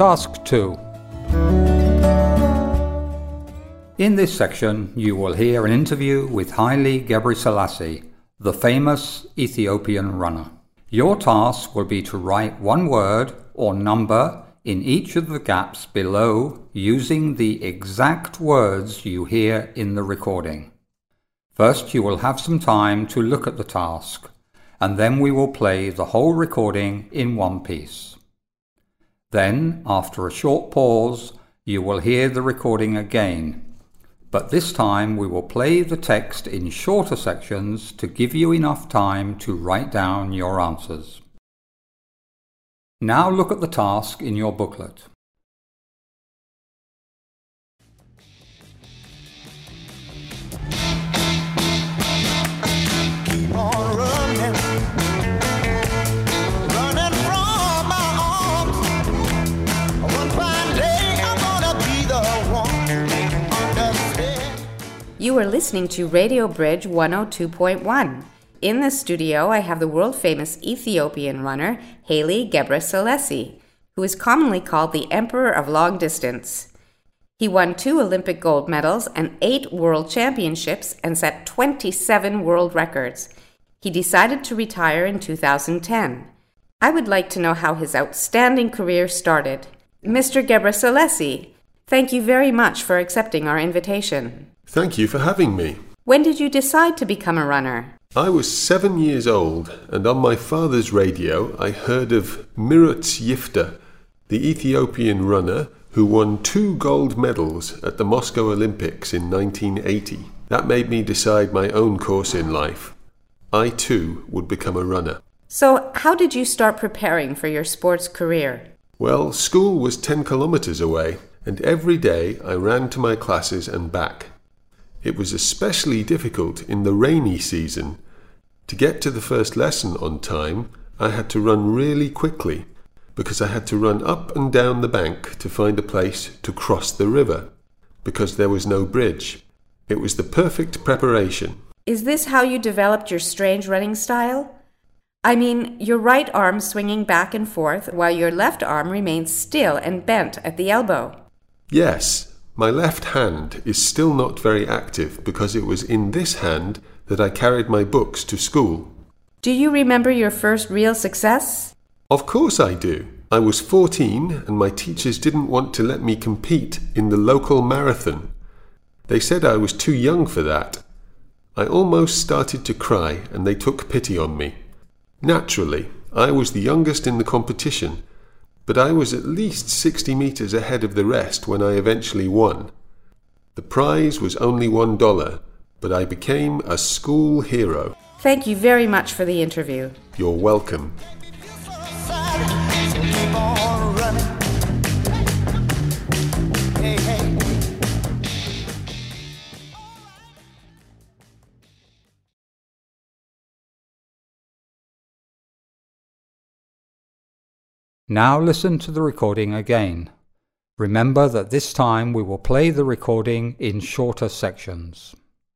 Task 2. In this section, you will hear an interview with Haile Gebrselassie, the famous Ethiopian runner. Your task will be to write one word or number in each of the gaps below using the exact words you hear in the recording. First, you will have some time to look at the task, and then we will play the whole recording in one piece. Then, after a short pause, you will hear the recording again, but this time we will play the text in shorter sections to give you enough time to write down your answers. Now look at the task in your booklet. Keep on running, running from my arms. One fine day I'm gonna be the one to make you understand. You are listening to Radio Bridge 102.1. In the studio, I have the world-famous Ethiopian runner, Haile Gebrselassie, who is commonly called the Emperor of Long Distance. He won 2 Olympic gold medals and 8 world championships and set 27 world records. He decided to retire in 2010. I would like to know how his outstanding career started. Mr. Gebrselassie, thank you very much for accepting our invitation. Thank you for having me. When did you decide to become a runner? I was 7 years old, and on my father's radio I heard of Mirutz Yifter, the Ethiopian runner who won 2 gold medals at the Moscow Olympics in 1980. That made me decide my own course in life. I too would become a runner. So, how did you start preparing for your sports career? Well, school was 10 kilometers away, and every day I ran to my classes and back. It was especially difficult in the rainy season. To get to the first lesson on time, I had to run really quickly, because I had to run up and down the bank to find a place to cross the river, because there was no bridge. It was the perfect preparation. Is this how you developed your strange running style? I mean, your right arm swinging back and forth while your left arm remains still and bent at the elbow. Yes, my left hand is still not very active because it was in this hand that I carried my books to school. Do you remember your first real success? Of course I do. I was 14 and my teachers didn't want to let me compete in the local marathon. They said I was too young for that. I almost started to cry and they took pity on me. Naturally, I was the youngest in the competition, but I was at least 60 meters ahead of the rest when I eventually won. The prize was only $1, but I became a school hero. Thank you very much for the interview. You're welcome. So keep on running. Hey, hey. Now listen to the recording again. Remember that this time we will play the recording in shorter sections.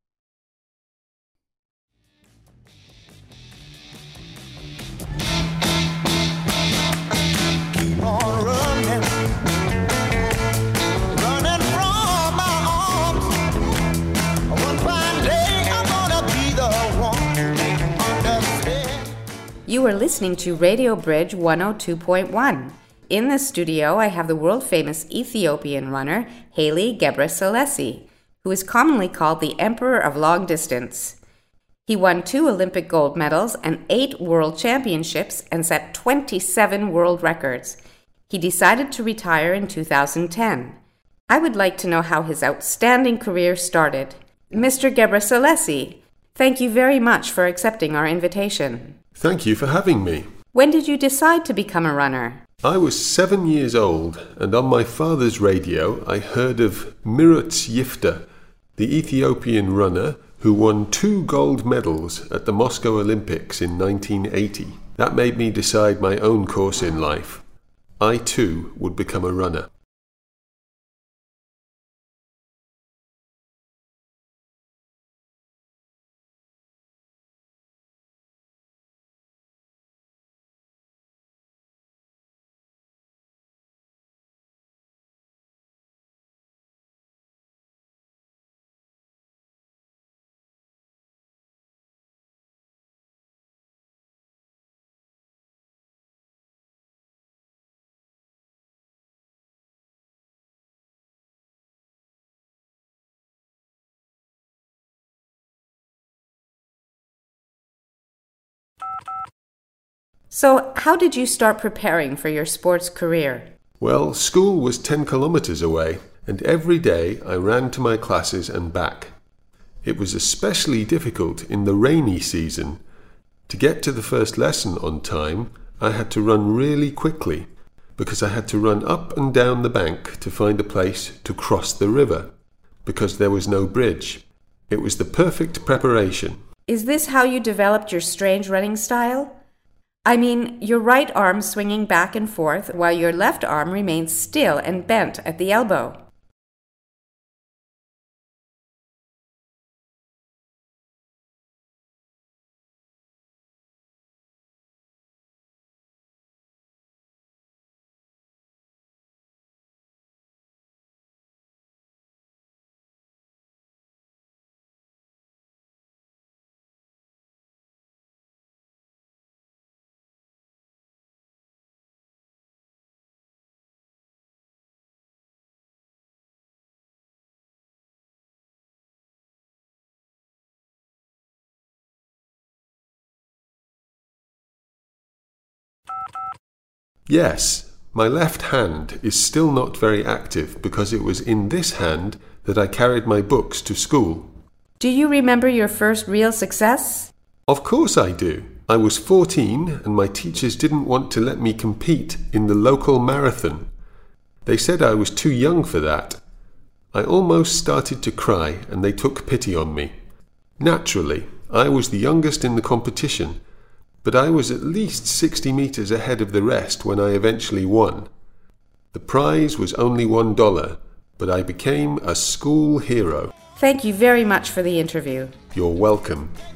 Keep on running, running from my arms. One fine day I'm gonna be the one to make you understand. You are listening to Radio Bridge 102.1. In the studio, I have the world-famous Ethiopian runner, Haile Gebrselassie, who is commonly called the Emperor of Long Distance. He won 2 Olympic gold medals and 8 world championships and set 27 world records. He decided to retire in 2010. I would like to know how his outstanding career started. Mr. Gebrselassie, thank you very much for accepting our invitation. Thank you for having me. When did you decide to become a runner? I was 7 years old, and on my father's radio I heard of Mirutz Yifter, the Ethiopian runner who won 2 gold medals at the Moscow Olympics in 1980. That made me decide my own course in life. I too would become a runner. So, how did you start preparing for your sports career? Well, school was 10 kilometers away, and every day I ran to my classes and back. It was especially difficult in the rainy season. To get to the first lesson on time, I had to run really quickly, because I had to run up and down the bank to find a place to cross the river, because there was no bridge. It was the perfect preparation. Is this how you developed your strange running style? I mean, your right arm swinging back and forth while your left arm remains still and bent at the elbow. Yes, my left hand is still not very active because it was in this hand that I carried my books to school. Do you remember your first real success? Of course I do. I was 14 and my teachers didn't want to let me compete in the local marathon. They said I was too young for that. I almost started to cry and they took pity on me. Naturally, I was the youngest in the competition, but I was at least 60 meters ahead of the rest when I eventually won. The prize was only $1, but I became a school hero. Thank you very much for the interview. You're welcome.